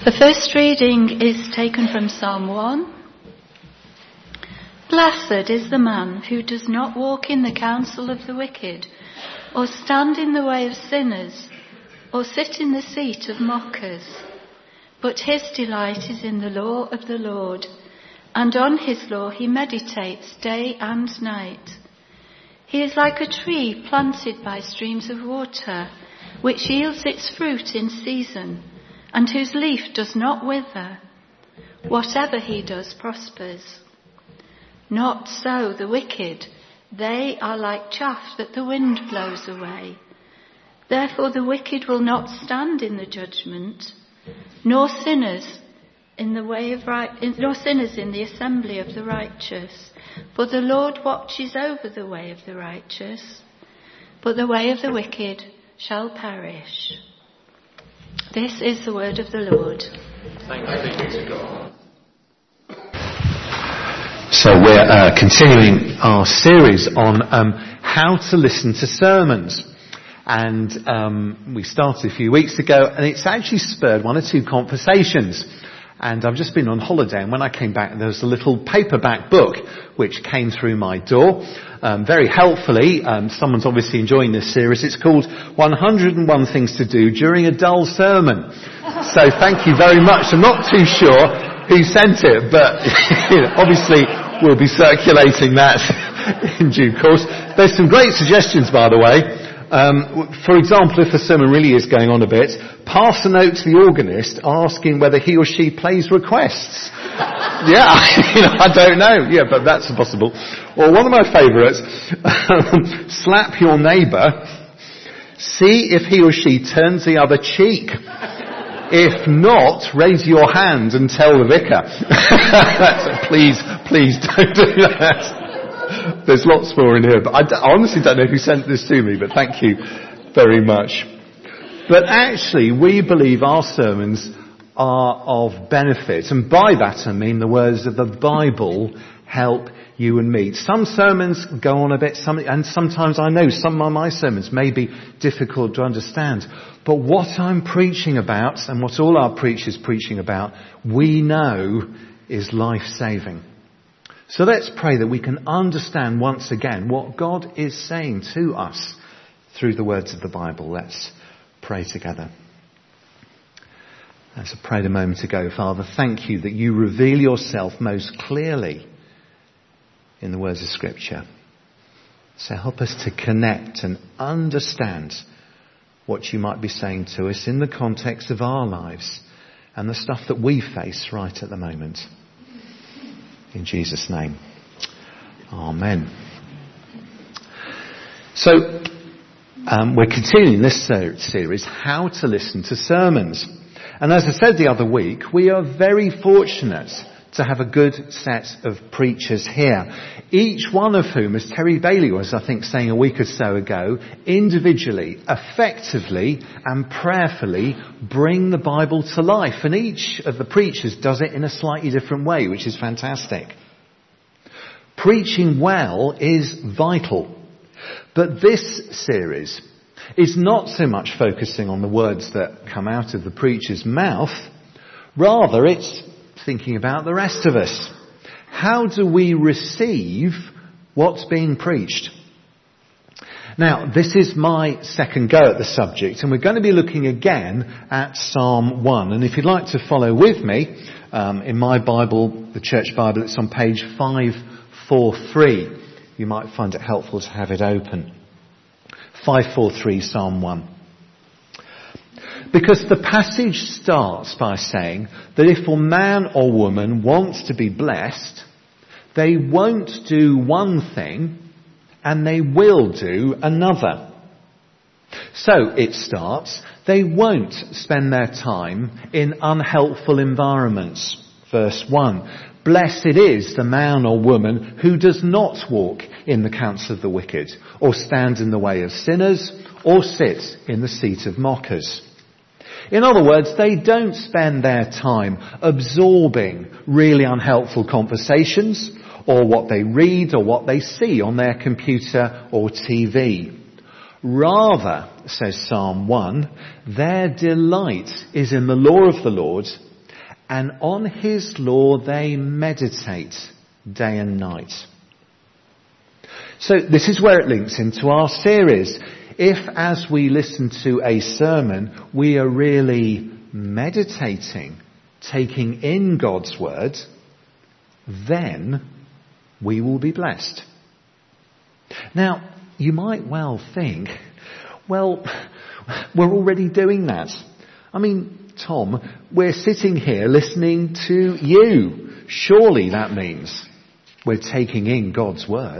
The first reading is taken from Psalm 1. Blessed is the man who does not walk in the counsel of the wicked, or stand in the way of sinners, or sit in the seat of mockers. But his delight is in the law of the Lord, and on his law he meditates day and night. He is like a tree planted by streams of water, which yields its fruit in season, and whose leaf does not wither. Whatever he does prospers. Not so the wicked. They are like chaff that the wind blows away. Therefore the wicked will not stand in the judgment, nor sinners in the assembly of the righteous. For the Lord watches over the way of the righteous, but the way of the wicked shall perish. This is the word of the Lord. Thanks be to God. So we're continuing our series on how to listen to sermons. And we started a few weeks ago, and it's actually spurred one or two conversations. And I've just been on holiday, and when I came back, there was a little paperback book which came through my door. Very helpfully, someone's obviously enjoying this series. It's called 101 Things to Do During a Dull Sermon. So thank you very much. I'm not too sure who sent it, but obviously we'll be circulating that in due course. There's some great suggestions, by the way. For example, if the sermon really is going on a bit, pass a note to the organist asking whether he or she plays requests. Yeah, I don't know. Yeah, but that's possible. Or one of my favourites, slap your neighbour, see if he or she turns the other cheek. If not, raise your hand and tell the vicar. Please don't do that. There's lots more in here, but I honestly don't know who sent this to me, but thank you very much. But actually, we believe our sermons are of benefit, and by that I mean the words of the Bible help you and me. Some sermons go on a bit, and sometimes I know some of my sermons may be difficult to understand. But what I'm preaching about, and what all our preachers preaching about, we know is life-saving. So let's pray that we can understand once again what God is saying to us through the words of the Bible. Let's pray together. As I prayed a moment ago, Father, thank you that you reveal yourself most clearly in the words of Scripture. So help us to connect and understand what you might be saying to us in the context of our lives and the stuff that we face right at the moment. In Jesus' name. Amen. So, we're continuing this series, How to Listen to Sermons. And as I said the other week, we are very fortunate to have a good set of preachers here. Each one of whom, as Terry Bailey was, I think, saying a week or so ago, individually, effectively and prayerfully bring the Bible to life. And each of the preachers does it in a slightly different way, which is fantastic. Preaching well is vital. But this series is not so much focusing on the words that come out of the preacher's mouth. Rather, it's thinking about the rest of us. How do we receive what's being preached? Now, this is my second go at the subject, and we're going to be looking again at Psalm 1. And if you'd like to follow with me, in my Bible, the Church Bible, it's on page 543. You might find it helpful to have it open. 543, Psalm 1. Because the passage starts by saying that if a man or woman wants to be blessed, they won't do one thing and they will do another. So it starts, they won't spend their time in unhelpful environments. Verse 1. Blessed is the man or woman who does not walk in the counsel of the wicked, or stand in the way of sinners, or sit in the seat of mockers. In other words, they don't spend their time absorbing really unhelpful conversations, or what they read or what they see on their computer or TV. Rather, says Psalm 1, their delight is in the law of the Lord, and on his law they meditate day and night. So this is where it links into our series. If, as we listen to a sermon, we are really meditating, taking in God's word, then we will be blessed. Now, you might well think, well, we're already doing that. I mean, Tom, we're sitting here listening to you. Surely that means we're taking in God's word.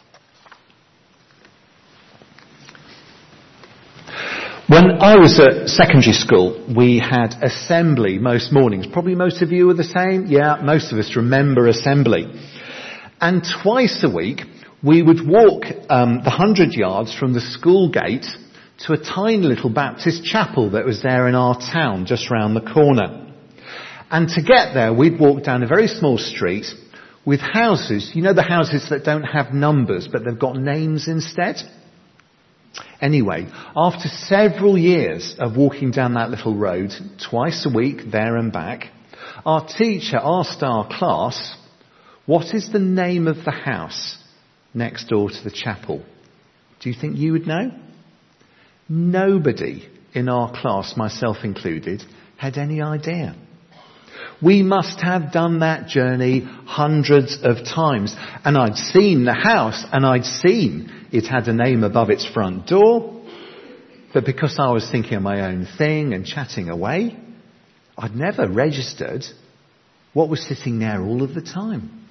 When I was at secondary school, we had assembly most mornings. Probably most of you are the same. Yeah, most of us remember assembly. And twice a week, we would walk the 100 yards from the school gate to a tiny little Baptist chapel that was there in our town, just round the corner. And to get there, we'd walk down a very small street with houses. You know the houses that don't have numbers, but they've got names instead? Anyway, after several years of walking down that little road, twice a week, there and back, our teacher asked our class, what is the name of the house next door to the chapel? Do you think you would know? Nobody in our class, myself included, had any idea. We must have done that journey hundreds of times. And I'd seen the house, and I'd seen it had a name above its front door. But because I was thinking of my own thing and chatting away, I'd never registered what was sitting there all of the time.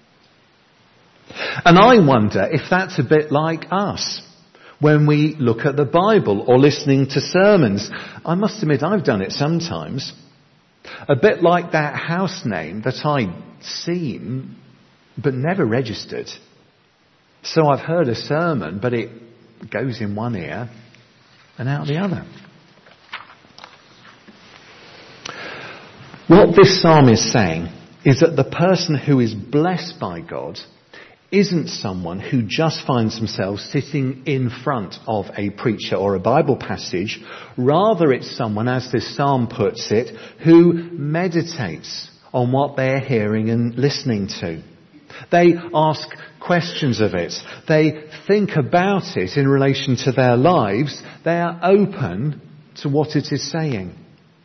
And I wonder if that's a bit like us when we look at the Bible or listening to sermons. I must admit I've done it sometimes. A bit like that house name that I'd seen but never registered. So I've heard a sermon, but it goes in one ear and out the other. What this psalm is saying is that the person who is blessed by God isn't someone who just finds themselves sitting in front of a preacher or a Bible passage. Rather, it's someone, as this psalm puts it, who meditates on what they're hearing and listening to. They ask questions of it. They think about it in relation to their lives. They are open to what it is saying.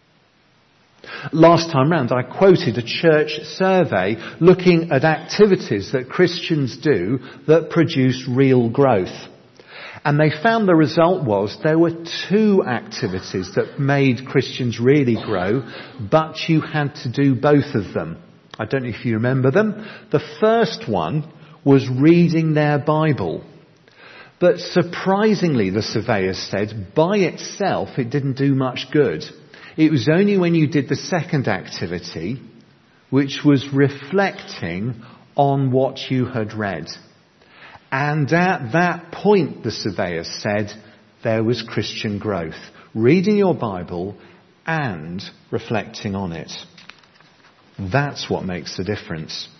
Last time round, I quoted a church survey looking at activities that Christians do that produce real growth. And they found the result was there were 2 activities that made Christians really grow, but you had to do both of them. I don't know if you remember them. The first one was reading their Bible. But surprisingly, the surveyors said, by itself it didn't do much good. It was only when you did the second activity, which was reflecting on what you had read. And at that point, the surveyor said, there was Christian growth. Reading your Bible and reflecting on it. That's what makes the difference.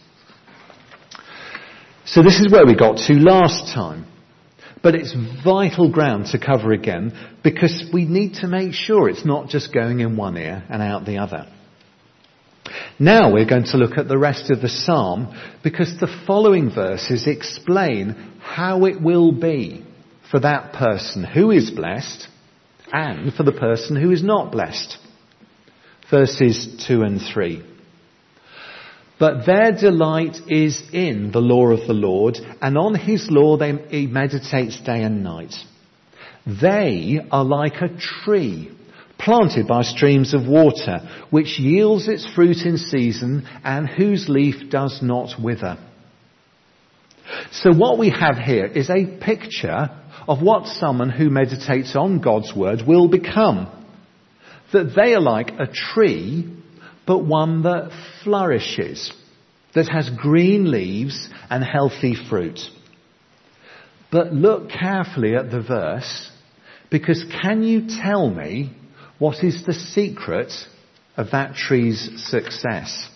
So this is where we got to last time. But it's vital ground to cover again because we need to make sure it's not just going in one ear and out the other. Now we're going to look at the rest of the psalm because the following verses explain how it will be for that person who is blessed and for the person who is not blessed. Verses 2 and 3. But their delight is in the law of the Lord, and on his law he meditates day and night. They are like a tree planted by streams of water, which yields its fruit in season, and whose leaf does not wither. So what we have here is a picture of what someone who meditates on God's word will become. That they are like a tree, but one that flourishes, that has green leaves and healthy fruit. But look carefully at the verse, because can you tell me what is the secret of that tree's success?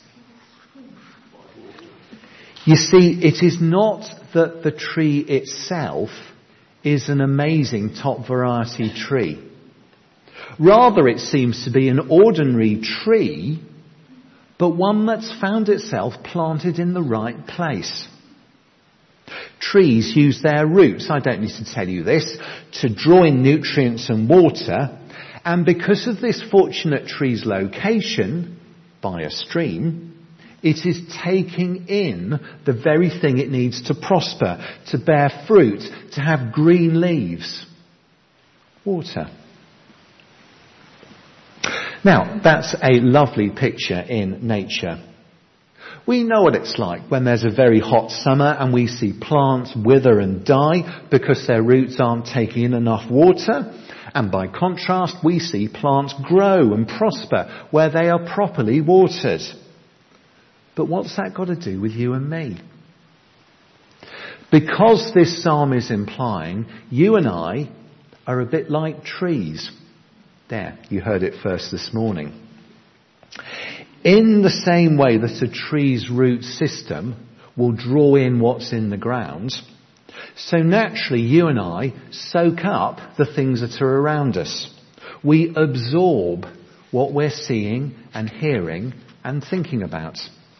You see, it is not that the tree itself is an amazing top variety tree. Rather, it seems to be an ordinary tree, but one that's found itself planted in the right place. Trees use their roots, I don't need to tell you this, to draw in nutrients and water, and because of this fortunate tree's location, by a stream, it is taking in the very thing it needs to prosper, to bear fruit, to have green leaves. Water. Now, that's a lovely picture in nature. We know what it's like when there's a very hot summer and we see plants wither and die because their roots aren't taking in enough water. And by contrast, we see plants grow and prosper where they are properly watered. But what's that got to do with you and me? Because this psalm is implying you and I are a bit like trees. There, you heard it first this morning. In the same way that a tree's root system will draw in what's in the ground, so naturally you and I soak up the things that are around us. We absorb what we're seeing and hearing and thinking about.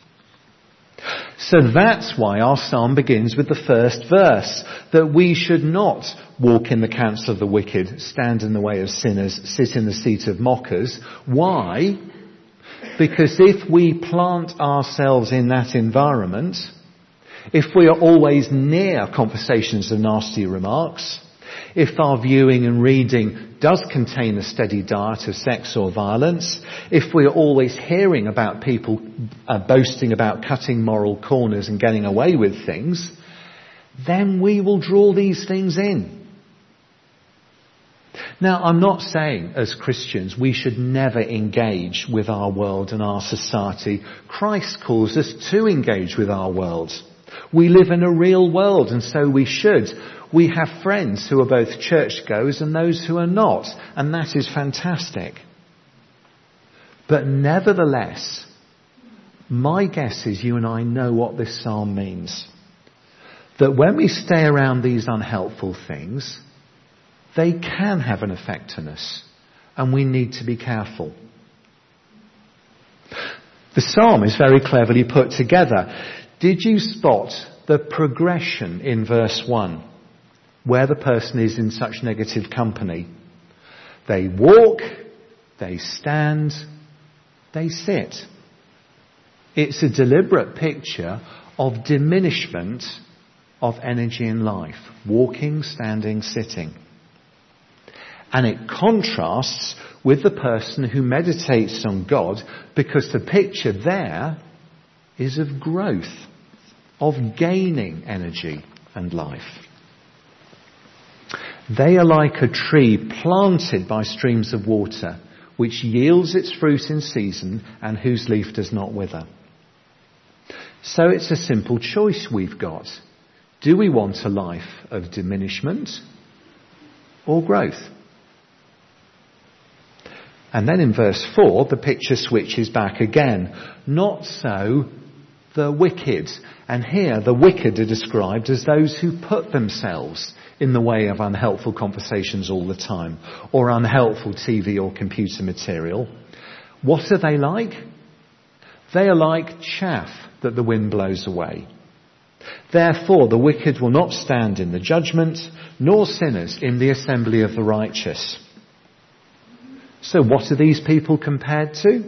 So that's why our psalm begins with the first verse, that we should not walk in the counsel of the wicked, stand in the way of sinners, sit in the seat of mockers. Why? Because if we plant ourselves in that environment, if we are always near conversations of nasty remarks, if our viewing and reading does contain a steady diet of sex or violence, if we are always hearing about people boasting about cutting moral corners and getting away with things, then we will draw these things in. Now, I'm not saying as Christians we should never engage with our world and our society. Christ calls us to engage with our world. We live in a real world, and so we should. We have friends who are both churchgoers and those who are not, and that is fantastic. But nevertheless, my guess is you and I know what this psalm means. That when we stay around these unhelpful things, they can have an effect on us, and we need to be careful. The psalm is very cleverly put together. Did you spot the progression in verse 1, where the person is in such negative company? They walk, they stand, they sit. It's a deliberate picture of diminishment of energy in life. Walking, standing, sitting. And it contrasts with the person who meditates on God, because the picture there is of growth, of gaining energy and life. They are like a tree planted by streams of water, which yields its fruit in season and whose leaf does not wither. So it's a simple choice we've got. Do we want a life of diminishment or growth? And then in verse 4, the picture switches back again. Not so the wicked. And here the wicked are described as those who put themselves in the way of unhelpful conversations all the time, or unhelpful TV or computer material. What are they like? They are like chaff that the wind blows away. Therefore the wicked will not stand in the judgment, nor sinners in the assembly of the righteous. So what are these people compared to?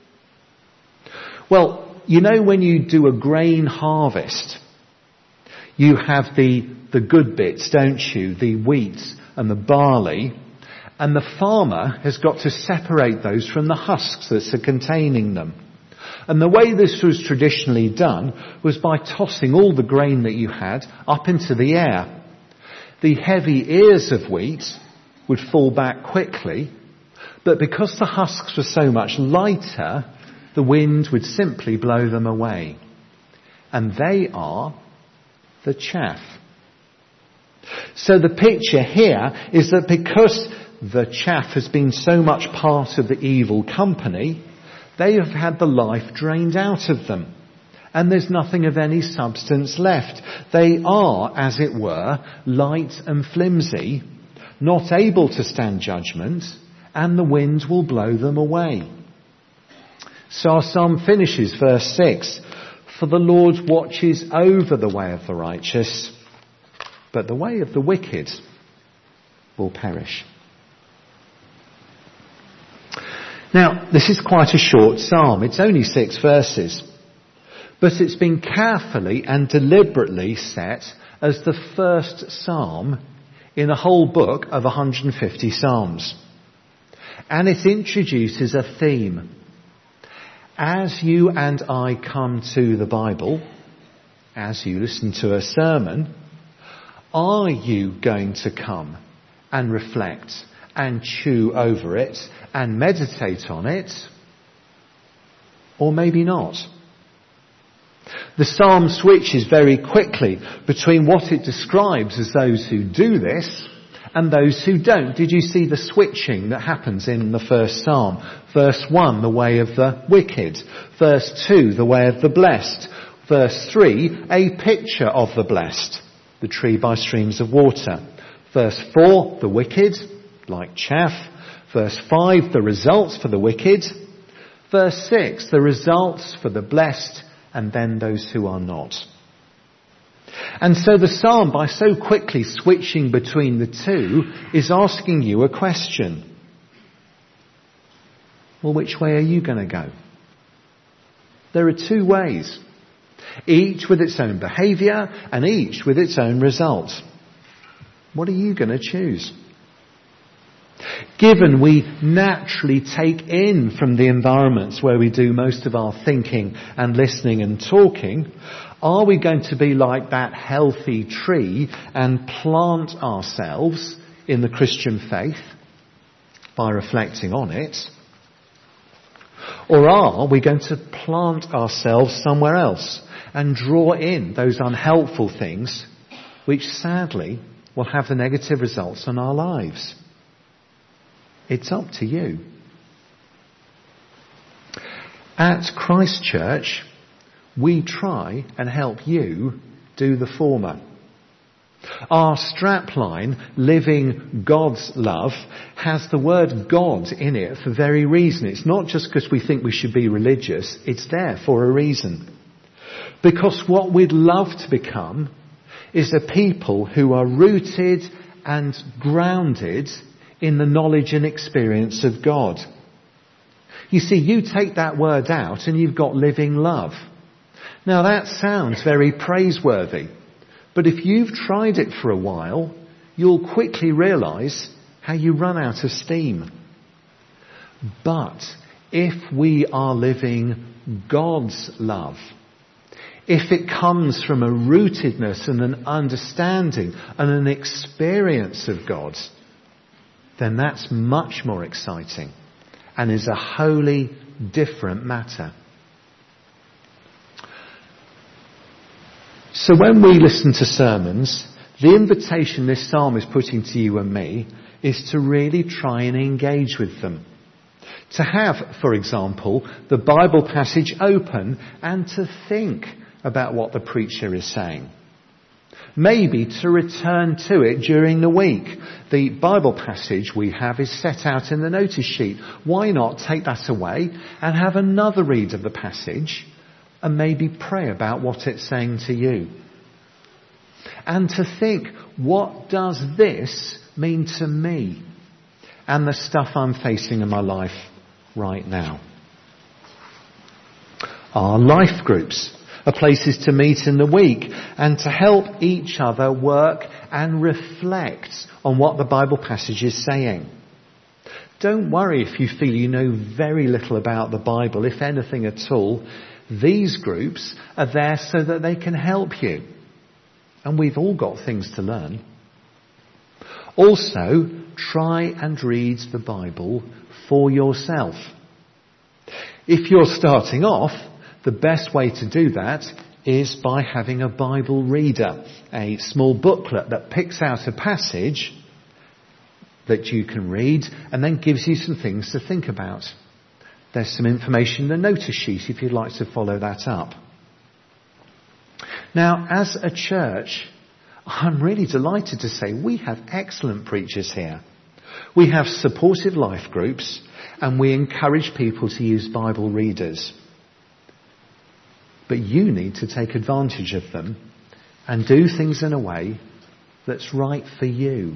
Well, you know when you do a grain harvest, you have the good bits, don't you? The wheat and the barley. And the farmer has got to separate those from the husks that are containing them. And the way this was traditionally done was by tossing all the grain that you had up into the air. The heavy ears of wheat would fall back quickly, but because the husks were so much lighter, the wind would simply blow them away. And they are the chaff. So the picture here is that because the chaff has been so much part of the evil company, they have had the life drained out of them. And there's nothing of any substance left. They are, as it were, light and flimsy, not able to stand judgment, and the wind will blow them away. So our psalm finishes, verse 6, "For the Lord watches over the way of the righteous, but the way of the wicked will perish." Now, this is quite a short psalm. It's only 6 verses. But it's been carefully and deliberately set as the first psalm in a whole book of 150 psalms. And it introduces a theme. As you and I come to the Bible, as you listen to a sermon, are you going to come and reflect and chew over it and meditate on it? Or maybe not? The psalm switches very quickly between what it describes as those who do this and those who don't. Did you see the switching that happens in the first psalm? Verse 1, the way of the wicked. Verse 2, the way of the blessed. Verse 3, a picture of the blessed, the tree by streams of water. Verse 4, the wicked, like chaff. Verse 5, the results for the wicked. Verse 6, the results for the blessed, and then those who are not. And so the psalm, by so quickly switching between the two, is asking you a question. Well, which way are you going to go? There are two ways, each with its own behaviour and each with its own result. What are you going to choose? Given we naturally take in from the environments where we do most of our thinking and listening and talking, are we going to be like that healthy tree and plant ourselves in the Christian faith by reflecting on it? Or are we going to plant ourselves somewhere else and draw in those unhelpful things which sadly will have the negative results on our lives? It's up to you. At Christ Church, we try and help you do the former. Our strapline, Living God's Love, has the word God in it for very reason. It's not just because we think we should be religious. It's there for a reason. Because what we'd love to become is a people who are rooted and grounded in the knowledge and experience of God. You see, you take that word out and you've got living love. Now that sounds very praiseworthy, but if you've tried it for a while, you'll quickly realise how you run out of steam. But if we are living God's love, if it comes from a rootedness and an understanding and an experience of God, then that's much more exciting and is a wholly different matter. So when we listen to sermons, the invitation this psalm is putting to you and me is to really try and engage with them. To have, for example, the Bible passage open and to think about what the preacher is saying. Maybe to return to it during the week. The Bible passage we have is set out in the notice sheet. Why not take that away and have another read of the passage and maybe pray about what it's saying to you? And to think, what does this mean to me and the stuff I'm facing in my life right now? Our life groups are places to meet in the week and to help each other work and reflect on what the Bible passage is saying. Don't worry if you feel you know very little about the Bible, if anything at all. These groups are there so that they can help you. And we've all got things to learn. Also, try and read the Bible for yourself. If you're starting off, the best way to do that is by having a Bible reader, a small booklet that picks out a passage that you can read and then gives you some things to think about. There's some information in the notice sheet if you'd like to follow that up. Now, as a church, I'm really delighted to say we have excellent preachers here. We have supportive life groups and we encourage people to use Bible readers. But you need to take advantage of them and do things in a way that's right for you.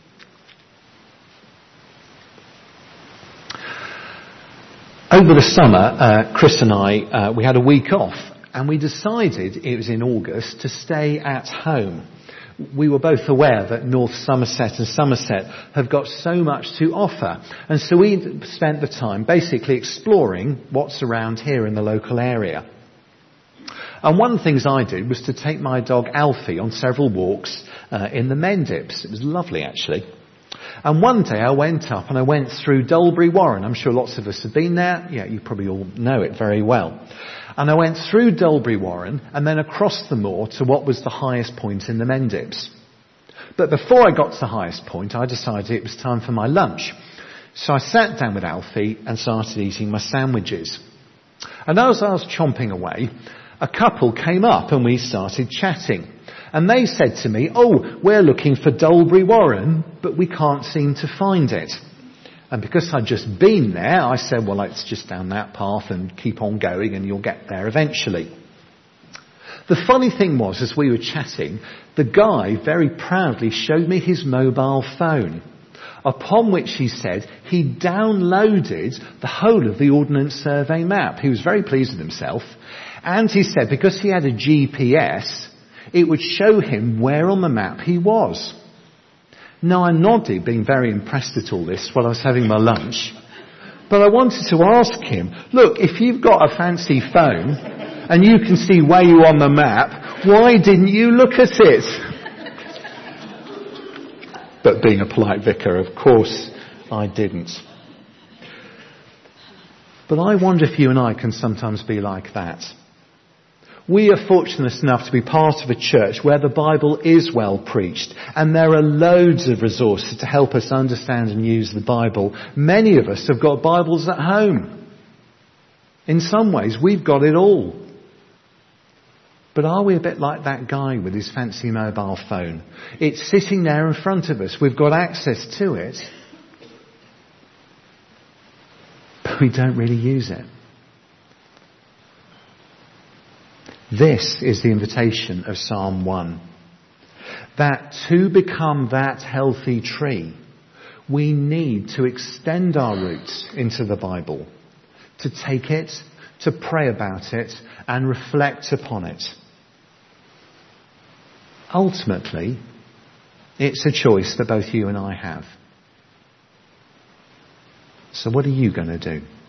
Over the summer, Chris and I, we had a week off, and we decided, it was in August, to stay at home. We were both aware that North Somerset and Somerset have got so much to offer, and so we spent the time basically exploring what's around here in the local area. And one of the things I did was to take my dog Alfie on several walks in the Mendips. It was lovely, actually. And one day I went up and I went through Dulbury Warren. I'm sure lots of us have been there. Yeah, you probably all know it very well. And I went through Dulbury Warren and then across the moor to what was the highest point in the Mendips. But before I got to the highest point, I decided it was time for my lunch. So I sat down with Alfie and started eating my sandwiches. And as I was chomping away, a couple came up and we started chatting. And they said to me, "Oh, we're looking for Dulbury Warren, but we can't seem to find it." And because I'd just been there, I said, "Well, it's just down that path and keep on going and you'll get there eventually." The funny thing was, as we were chatting, the guy very proudly showed me his mobile phone, upon which he said he downloaded the whole of the Ordnance Survey map. He was very pleased with himself. And he said because he had a GPS, it would show him where on the map he was. Now I nodded, being very impressed at all this while I was having my lunch. But I wanted to ask him, look, if you've got a fancy phone and you can see where you are on the map, why didn't you look at it? But being a polite vicar, of course, I didn't. But I wonder if you and I can sometimes be like that. We are fortunate enough to be part of a church where the Bible is well preached, and there are loads of resources to help us understand and use the Bible. Many of us have got Bibles at home. In some ways, we've got it all. But are we a bit like that guy with his fancy mobile phone? It's sitting there in front of us. We've got access to it, but we don't really use it. This is the invitation of Psalm 1. That to become that healthy tree, we need to extend our roots into the Bible, to take it, to pray about it, and reflect upon it. Ultimately, it's a choice that both you and I have. So what are you going to do?